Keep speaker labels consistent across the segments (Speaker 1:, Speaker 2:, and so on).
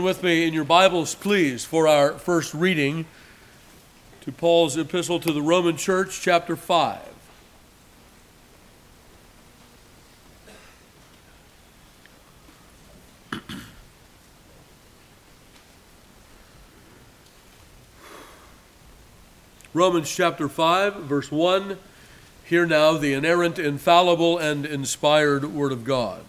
Speaker 1: With me in your Bibles, please, for our first reading to Paul's epistle to the Roman Church, chapter 5. Romans chapter 5, verse 1. Hear now the inerrant, infallible, and inspired Word of God.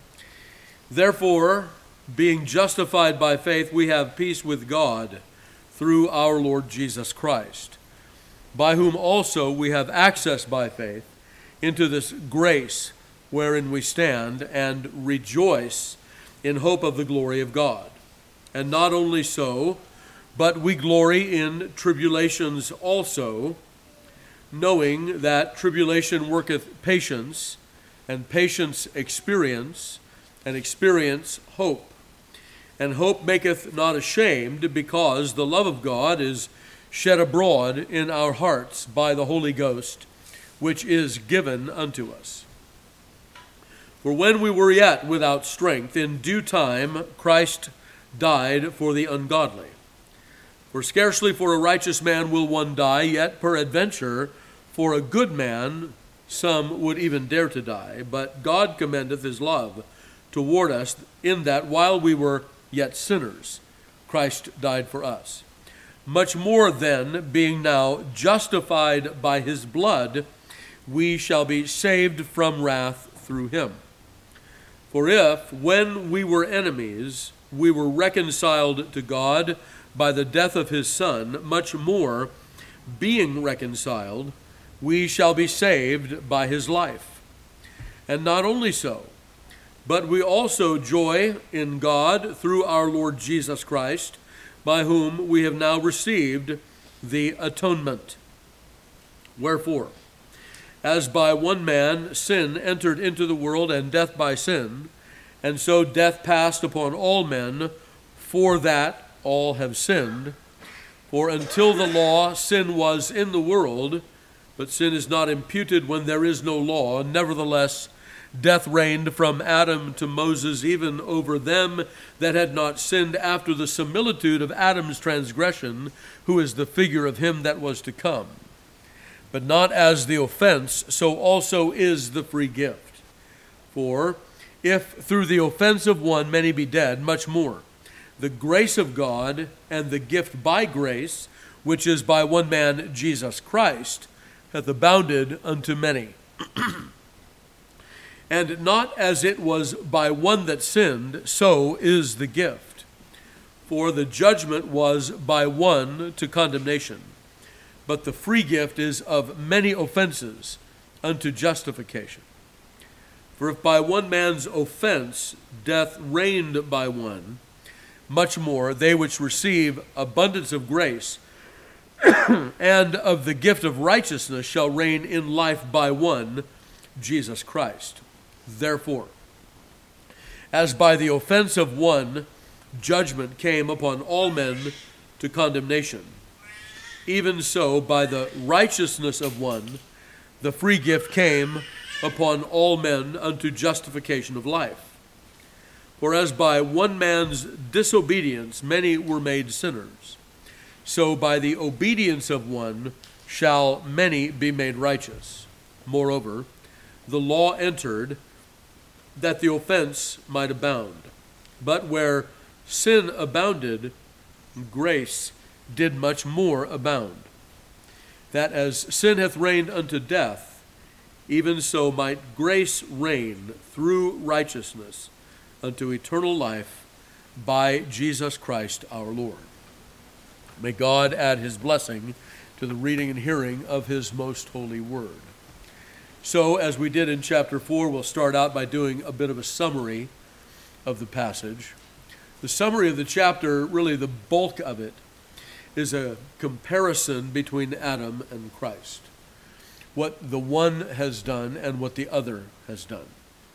Speaker 1: Therefore, being justified by faith, we have peace with God through our Lord Jesus Christ, by whom also we have access by faith into this grace wherein we stand and rejoice in hope of the glory of God. And not only so, but we glory in tribulations also, knowing that tribulation worketh patience, and patience experience, and experience hope. And hope maketh not ashamed, because the love of God is shed abroad in our hearts by the Holy Ghost, which is given unto us. For when we were yet without strength, in due time Christ died for the ungodly. For scarcely for a righteous man will one die, yet peradventure for a good man some would even dare to die. But God commendeth his love toward us, in that while we were yet sinners, Christ died for us. Much more then, being now justified by his blood, we shall be saved from wrath through him. For if, when we were enemies, we were reconciled to God by the death of his Son, much more, being reconciled, we shall be saved by his life. And not only so, but we also joy in God through our Lord Jesus Christ, by whom we have now received the atonement. Wherefore, as by one man sin entered into the world, and death by sin, and so death passed upon all men, for that all have sinned. For until the law, sin was in the world, but sin is not imputed when there is no law. Nevertheless, death reigned from Adam to Moses, even over them that had not sinned, after the similitude of Adam's transgression, who is the figure of him that was to come. But not as the offense, so also is the free gift. For if through the offense of one many be dead, much more the grace of God and the gift by grace, which is by one man Jesus Christ, hath abounded unto many. And not as it was by one that sinned, so is the gift. For the judgment was by one to condemnation, but the free gift is of many offenses unto justification. For if by one man's offense death reigned by one, much more they which receive abundance of grace and of the gift of righteousness shall reign in life by one, Jesus Christ. Therefore, as by the offense of one judgment came upon all men to condemnation, even so by the righteousness of one the free gift came upon all men unto justification of life. For as by one man's disobedience many were made sinners, so by the obedience of one shall many be made righteous. Moreover, the law entered that the offense might abound. But where sin abounded, grace did much more abound, that as sin hath reigned unto death, even so might grace reign through righteousness unto eternal life by Jesus Christ our Lord. May God add his blessing to the reading and hearing of his most holy word. So, as we did in chapter 4, we'll start out by doing a bit of a summary of the passage. The summary of the chapter, really the bulk of it, is a comparison between Adam and Christ. What the one has done and what the other has done.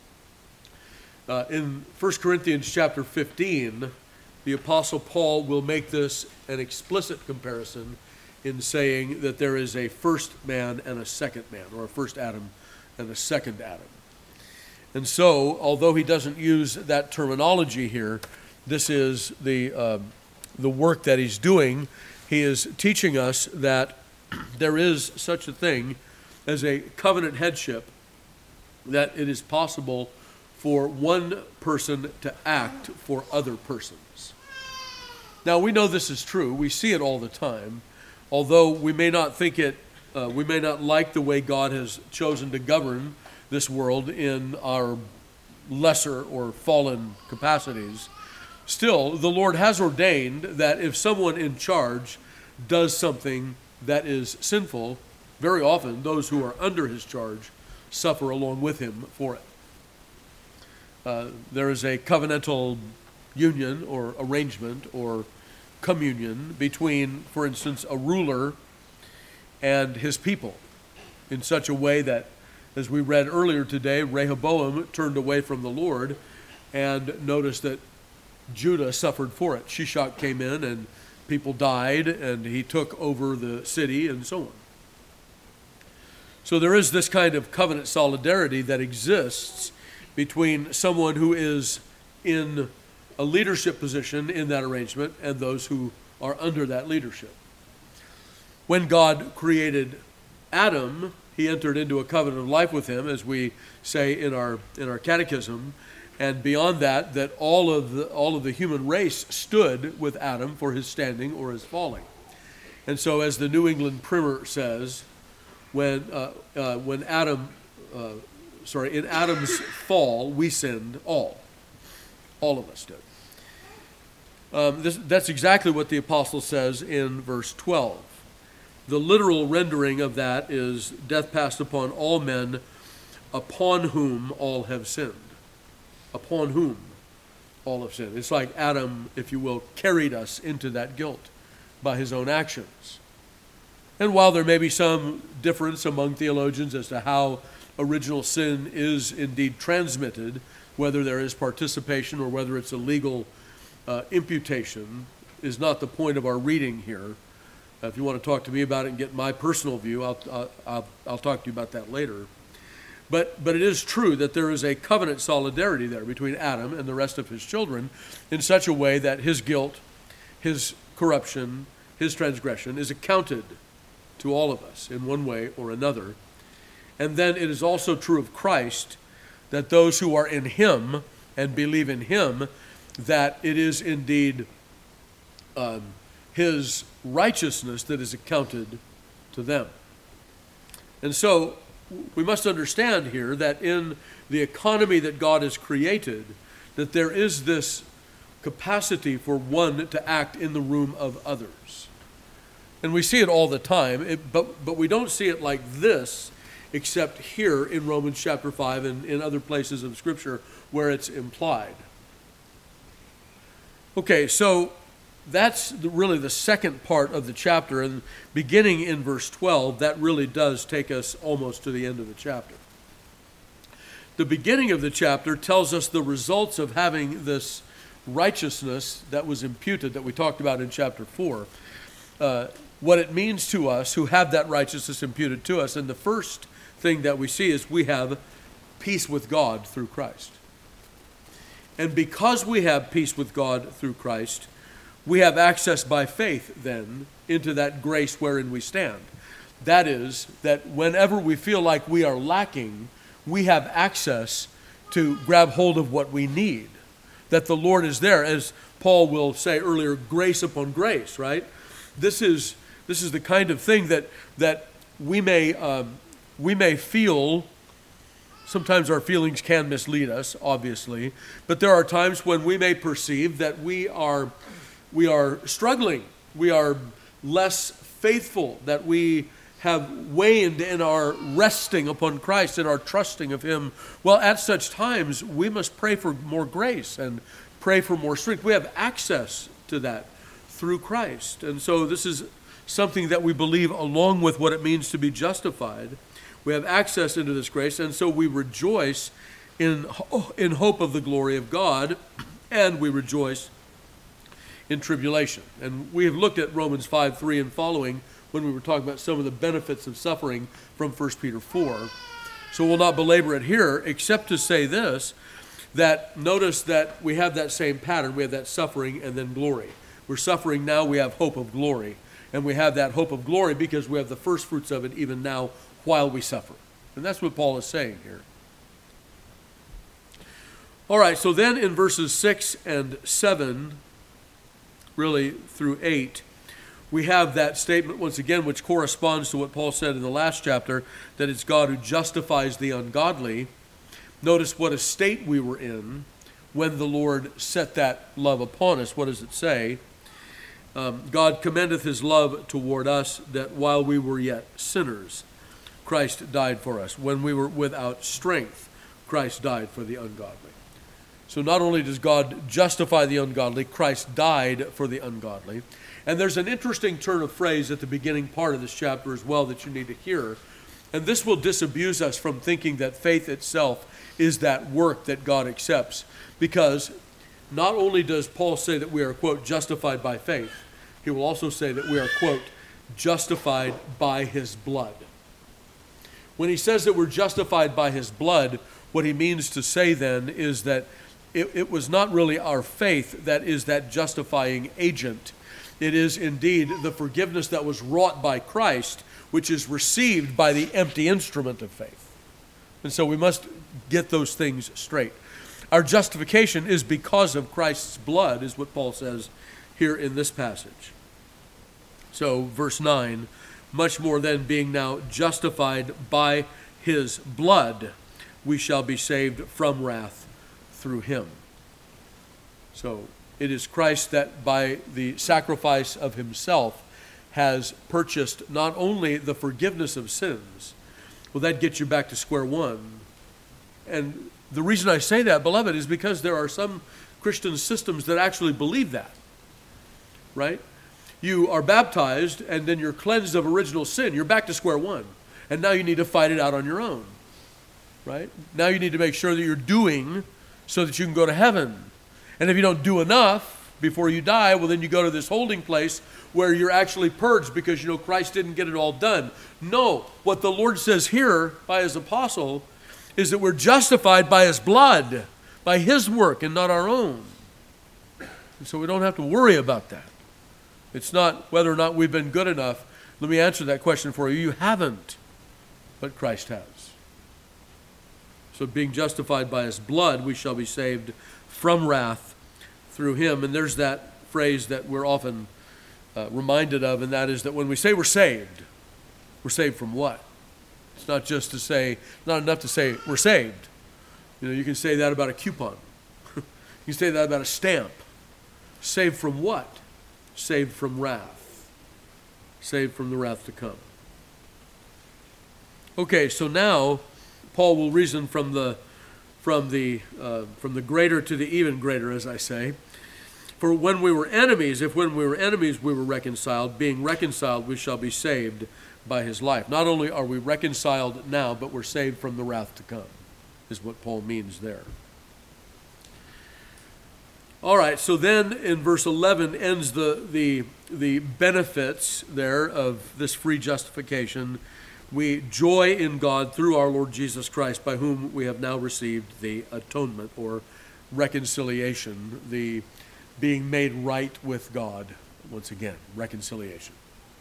Speaker 1: In 1 Corinthians chapter 15, the Apostle Paul will make this an explicit comparison in saying that there is a first man and a second man, or a first Adam and a second Adam. And so, although he doesn't use that terminology here, this is the work that he's doing. He is teaching us that there is such a thing as a covenant headship, that it is possible for one person to act for other persons. Now, we know this is true. We see it all the time. Although we may not think it, we may not like the way God has chosen to govern this world in our lesser or fallen capacities, still, the Lord has ordained that if someone in charge does something that is sinful, very often those who are under his charge suffer along with him for it. There is a covenantal union or arrangement or communion between, for instance, a ruler and his people, in such a way that, as we read earlier today, Rehoboam turned away from the Lord, and noticed that Judah suffered for it. Shishak came in and people died, and he took over the city and so on. So there is this kind of covenant solidarity that exists between someone who is in a leadership position in that arrangement and those who are under that leadership. When God created Adam, he entered into a covenant of life with him, as we say in our catechism, and beyond that, that all of the human race stood with Adam for his standing or his falling. And so, as the New England Primer says, in Adam's fall, we sinned all. All of us did. That's exactly what the apostle says in verse 12. The literal rendering of that is, death passed upon all men, upon whom all have sinned. Upon whom all have sinned. It's like Adam, if you will, carried us into that guilt by his own actions. And while there may be some difference among theologians as to how original sin is indeed transmitted, whether there is participation or whether it's a legal imputation, is not the point of our reading here. If you want to talk to me about it and get my personal view, I'll talk to you about that later. But it is true that there is a covenant solidarity there between Adam and the rest of his children in such a way that his guilt, his corruption, his transgression is accounted to all of us in one way or another. And then it is also true of Christ that those who are in him and believe in him, that it is indeed his righteousness that is accounted to them. And so we must understand here that in the economy that God has created, that there is this capacity for one to act in the room of others. And we see it all the time, but we don't see it like this, except here in Romans chapter 5 and in other places of Scripture where it's implied. Okay, so that's really the second part of the chapter, and beginning in verse 12, that really does take us almost to the end of the chapter. The beginning of the chapter tells us the results of having this righteousness that was imputed, that we talked about in chapter 4, what it means to us who have that righteousness imputed to us. And the first thing that we see is we have peace with God through Christ. And because we have peace with God through Christ, we have access by faith then into that grace wherein we stand. That is, that whenever we feel like we are lacking, we have access to grab hold of what we need. That the Lord is there, as Paul will say earlier, grace upon grace, right? This is the kind of thing that we may feel. Sometimes our feelings can mislead us, obviously, but there are times when we may perceive that we are struggling, we are less faithful, that we have waned in our resting upon Christ and our trusting of him. Well, at such times, we must pray for more grace and pray for more strength. We have access to that through Christ. And so this is something that we believe along with what it means to be justified. We have access into this grace, and so we rejoice in hope of the glory of God, and we rejoice in tribulation. And we have looked at Romans 5:3 and following when we were talking about some of the benefits of suffering from 1 Peter 4. So we'll not belabor it here, except to say this, that notice that we have that same pattern. We have that suffering and then glory. We're suffering now, we have hope of glory. And we have that hope of glory because we have the first fruits of it even now while we suffer. And that's what Paul is saying here. All right, so then in verses 6 and 7, really through 8, we have that statement once again, which corresponds to what Paul said in the last chapter, that it's God who justifies the ungodly. Notice what a state we were in when the Lord set that love upon us. What does it say? God commendeth his love toward us, that while we were yet sinners, Christ died for us. When we were without strength, Christ died for the ungodly. So not only does God justify the ungodly, Christ died for the ungodly. And there's an interesting turn of phrase at the beginning part of this chapter as well that you need to hear. And this will disabuse us from thinking that faith itself is that work that God accepts. Because not only does Paul say that we are, quote, justified by faith, he will also say that we are, quote, justified by his blood. When he says that we're justified by his blood, what he means to say then is that it was not really our faith that is that justifying agent. It is indeed the forgiveness that was wrought by Christ, which is received by the empty instrument of faith. And so we must get those things straight. Our justification is because of Christ's blood, is what Paul says here in this passage. So, verse 9, much more than being now justified by his blood, we shall be saved from wrath through him. So, it is Christ that by the sacrifice of himself has purchased not only the forgiveness of sins, well, that gets you back to square one. And the reason I say that, beloved, is because there are some Christian systems that actually believe that, right? You are baptized and then you're cleansed of original sin. You're back to square one. And now you need to fight it out on your own, right? Now you need to make sure that you're doing so that you can go to heaven. And if you don't do enough before you die, well, then you go to this holding place where you're actually purged because, you know, Christ didn't get it all done. No, what the Lord says here by his apostle is that we're justified by his blood, by his work and not our own. And so we don't have to worry about that. It's not whether or not we've been good enough. Let me answer that question for you. You haven't, but Christ has. So being justified by his blood, we shall be saved from wrath through him. And there's that phrase that we're often reminded of, and that is that when we say we're saved from what? It's not just to say, not enough to say we're saved. You know, you can say that about a coupon. You can say that about a stamp. Saved from what? Saved from wrath. Saved from the wrath to come. Okay, so now Paul will reason from the greater to the even greater, as I say. For when we were enemies, if when we were enemies we were reconciled, being reconciled we shall be saved by his life. Not only are we reconciled now, but we're saved from the wrath to come, is what Paul means there. All right, so then in verse 11 ends the benefits there of this free justification. We joy in God through our Lord Jesus Christ, by whom we have now received the atonement or reconciliation, the being made right with God. Once again, reconciliation.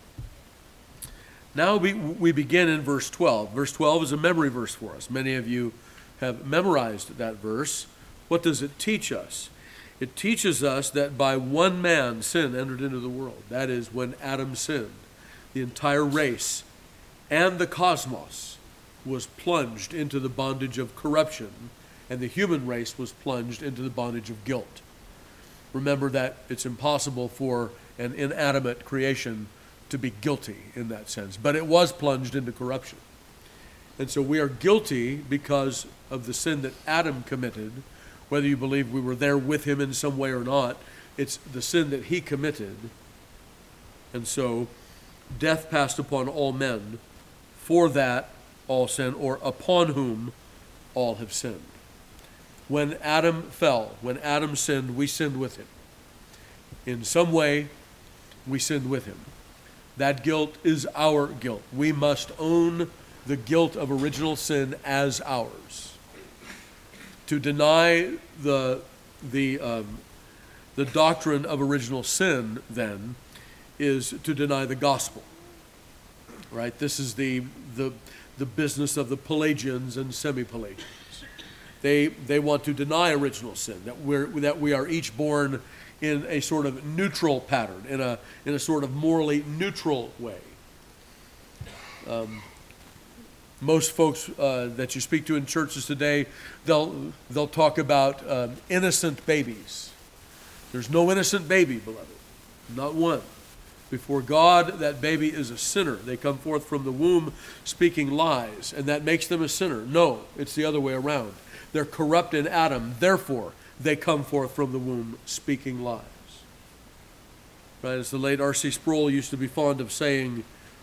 Speaker 1: Now we begin in verse 12. Verse 12 is a memory verse for us. Many of you have memorized that verse. What does it teach us? It teaches us that by one man sin entered into the world. That is, when Adam sinned, the entire race and the cosmos was plunged into the bondage of corruption, and the human race was plunged into the bondage of guilt. Remember that it's impossible for an inanimate creation to be guilty in that sense, but it was plunged into corruption. And so we are guilty because of the sin that Adam committed. Whether you believe we were there with him in some way or not, it's the sin that he committed. And so death passed upon all men, for that all sin, or upon whom all have sinned. When Adam fell, when Adam sinned, we sinned with him. In some way, we sinned with him. That guilt is our guilt. We must own the guilt of original sin as ours. To deny the doctrine of original sin, then, is to deny the gospel. Right? This is the business of the Pelagians and semi-Pelagians. They want to deny original sin, that we are each born in a sort of neutral pattern, in a sort of morally neutral way. Most folks that you speak to in churches today, they'll talk about innocent babies. There's no innocent baby, beloved, not one. Before God, that baby is a sinner. They come forth from the womb speaking lies, and that makes them a sinner. No, it's the other way around. They're corrupt in Adam, therefore they come forth from the womb speaking lies. Right? As the late R.C. Sproul used to be fond of saying,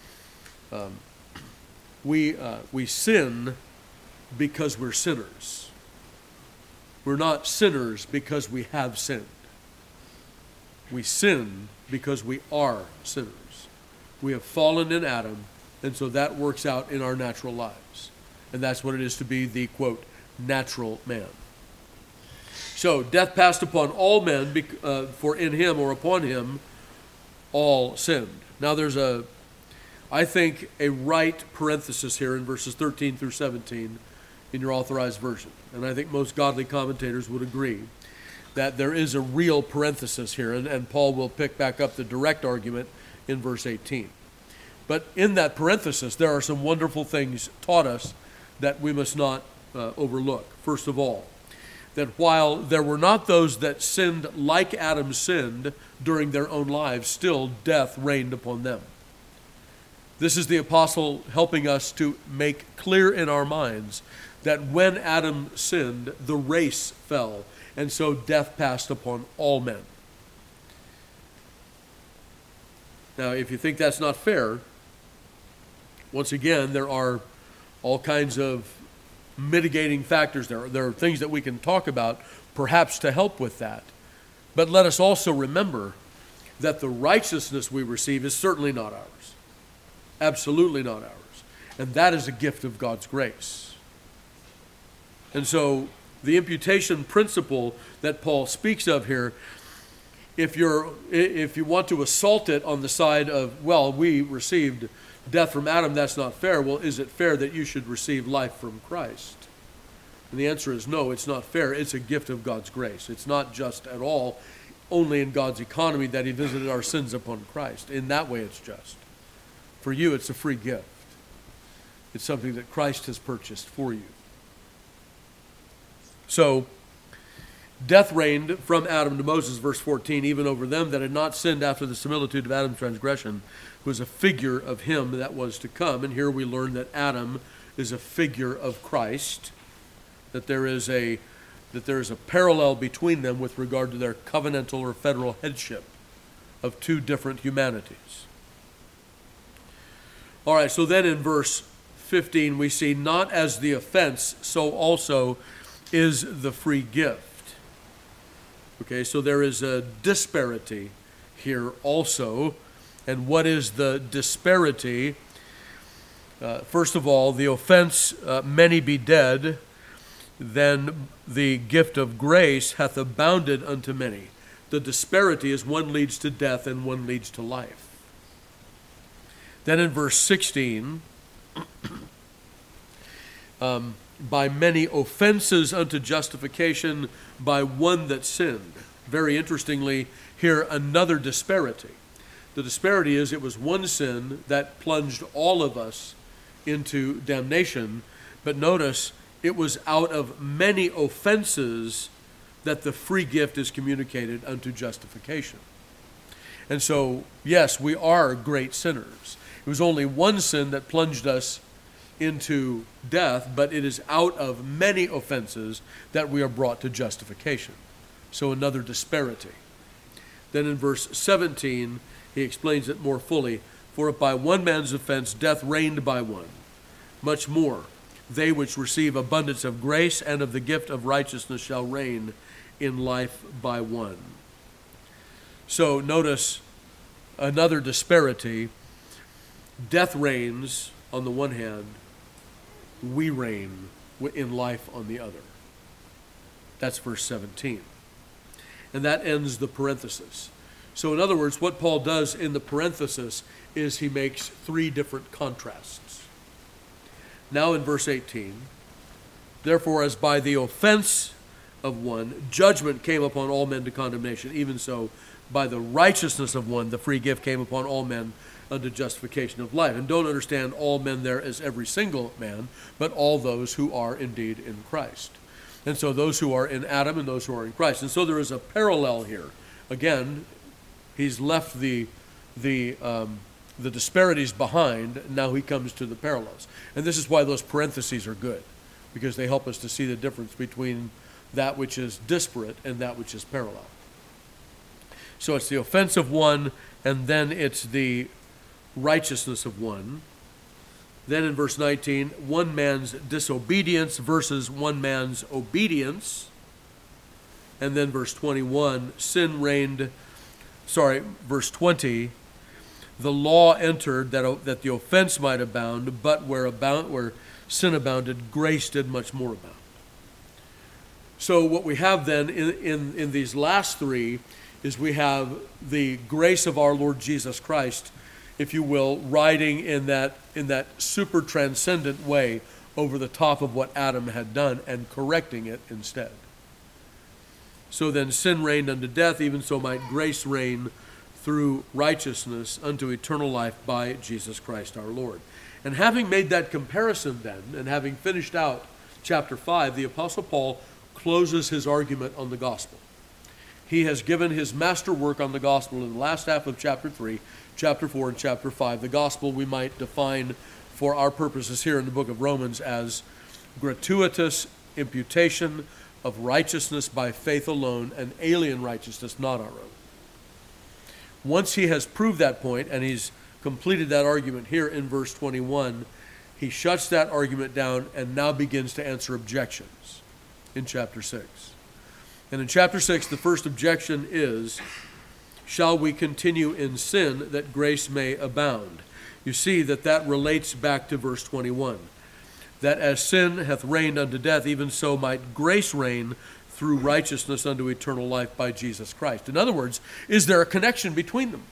Speaker 1: we sin because we're sinners. We're not sinners because we have sinned. We sin because we are sinners. We have fallen in Adam, and so that works out in our natural lives. And that's what it is to be the, quote, natural man. So, death passed upon all men, for in him or upon him all sinned. Now there's I think, a right parenthesis here in verses 13 through 17 in your authorized version. And I think most godly commentators would agree that there is a real parenthesis here, and Paul will pick back up the direct argument in verse 18. But in that parenthesis, there are some wonderful things taught us that we must not overlook. First of all, that while there were not those that sinned like Adam sinned during their own lives, still death reigned upon them. This is the apostle helping us to make clear in our minds that when Adam sinned, the race fell, and so death passed upon all men. Now, if you think that's not fair, once again, there are all kinds of mitigating factors. There are things that we can talk about, perhaps to help with that. But let us also remember that the righteousness we receive is certainly not ours. Absolutely not ours. And that is a gift of God's grace. And so the imputation principle that Paul speaks of here, if you want to assault it on the side of, well, we received death from Adam, that's not fair. Well, is it fair that you should receive life from Christ? And the answer is no, it's not fair. It's a gift of God's grace. It's not just at all only in God's economy that he visited our sins upon Christ. In that way, it's just. For you, it's a free gift. It's something that Christ has purchased for you. So, death reigned from Adam to Moses, verse 14, even over them that had not sinned after the similitude of Adam's transgression, who was a figure of him that was to come. And here we learn that Adam is a figure of Christ, that there is a parallel between them with regard to their covenantal or federal headship of two different humanities. All right, so then in verse 15 we see, not as the offense, so also is the free gift. Okay, so there is a disparity here also. And what is the disparity? First of all, the offense, many be dead, then the gift of grace hath abounded unto many. The disparity is one leads to death and one leads to life. Then in verse 16, by many offenses unto justification by one that sinned. Very interestingly, here another disparity. The disparity is it was one sin that plunged all of us into damnation, but notice it was out of many offenses that the free gift is communicated unto justification. And so, yes, we are great sinners. It was only one sin that plunged us into death, but it is out of many offenses that we are brought to justification. So another disparity. Then in verse 17, he explains it more fully. For if by one man's offense death reigned by one, much more they which receive abundance of grace and of the gift of righteousness shall reign in life by one. So notice another disparity. Death reigns on the one hand, we reign in life on the other. That's verse 17. And that ends the parenthesis. So in other words, what Paul does in the parenthesis is he makes three different contrasts. Now in verse 18, therefore as by the offense of one, judgment came upon all men to condemnation, even so by the righteousness of one, the free gift came upon all men unto justification of life. And don't understand all men there as every single man, but all those who are indeed in Christ. And so those who are in Adam and those who are in Christ. And so there is a parallel here. Again, he's left the disparities behind. Now he comes to the parallels. And this is why those parentheses are good, because they help us to see the difference between that which is disparate and that which is parallel. So it's the offense of one, and then it's the righteousness of one. Then in verse 19, one man's disobedience versus one man's obedience. And then verse 21, verse 20, the law entered that the offense might abound, but where sin abounded, grace did much more abound. So what we have then in these last three is we have the grace of our Lord Jesus Christ, if you will, riding in that super transcendent way over the top of what Adam had done and correcting it instead. So then sin reigned unto death, even so might grace reign through righteousness unto eternal life by Jesus Christ our Lord. And having made that comparison then, and having finished out chapter 5, the Apostle Paul closes his argument on the gospel. He has given his masterwork on the gospel in the last half of chapter 3, chapter 4, and chapter 5. The gospel we might define for our purposes here in the book of Romans as gratuitous imputation of righteousness by faith alone, and alien righteousness, not our own. Once he has proved that point, and he's completed that argument here in verse 21, he shuts that argument down and now begins to answer objections in chapter 6. And in chapter 6, the first objection is, shall we continue in sin that grace may abound? You see that relates back to verse 21. That as sin hath reigned unto death, even so might grace reign through righteousness unto eternal life by Jesus Christ. In other words, is there a connection between them?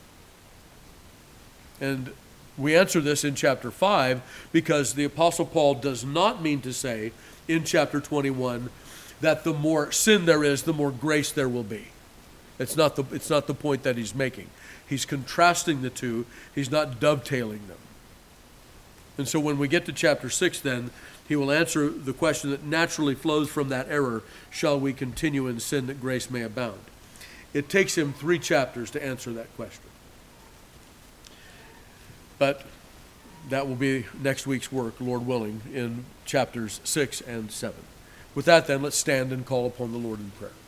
Speaker 1: And we answer this in chapter 5 because the Apostle Paul does not mean to say in chapter 21 that the more sin there is, the more grace there will be. It's not the point that he's making. He's contrasting the two. He's not dovetailing them. And so when we get to chapter 6 then, he will answer the question that naturally flows from that error, shall we continue in sin that grace may abound? It takes him 3 chapters to answer that question. But that will be next week's work, Lord willing, in chapters 6 and 7. With that then, let's stand and call upon the Lord in prayer.